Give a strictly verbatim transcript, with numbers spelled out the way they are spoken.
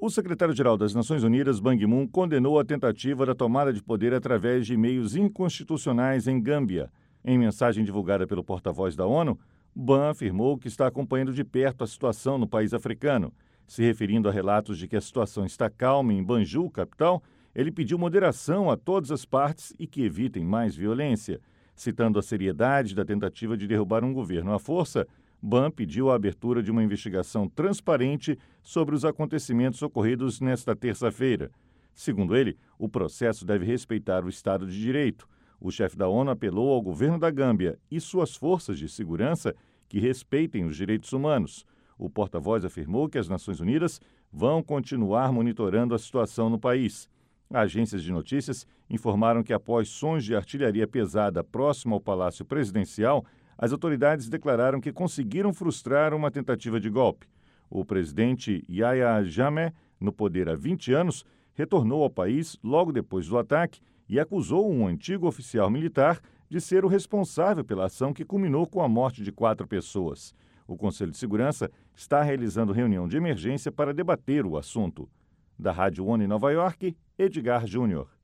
O secretário-geral das Nações Unidas, Ban Ki-moon, condenou a tentativa da tomada de poder através de meios inconstitucionais em Gâmbia. Em mensagem divulgada pelo porta-voz da ONU, Ban afirmou que está acompanhando de perto a situação no país africano. Se referindo a relatos de que a situação está calma em Banjul, capital, ele pediu moderação a todas as partes e que evitem mais violência. Citando a seriedade da tentativa de derrubar um governo à força, Ban pediu a abertura de uma investigação transparente sobre os acontecimentos ocorridos nesta terça-feira. Segundo ele, o processo deve respeitar o Estado de Direito. O chefe da ONU apelou ao governo da Gâmbia e suas forças de segurança que respeitem os direitos humanos. O porta-voz afirmou que as Nações Unidas vão continuar monitorando a situação no país. Agências de notícias informaram que após sons de artilharia pesada próximo ao Palácio Presidencial, as autoridades declararam que conseguiram frustrar uma tentativa de golpe. O presidente Yahya Jammeh, no poder há vinte anos, retornou ao país logo depois do ataque e acusou um antigo oficial militar de ser o responsável pela ação que culminou com a morte de quatro pessoas. O Conselho de Segurança está realizando reunião de emergência para debater o assunto. Da Rádio ONU em Nova York, Edgar Júnior.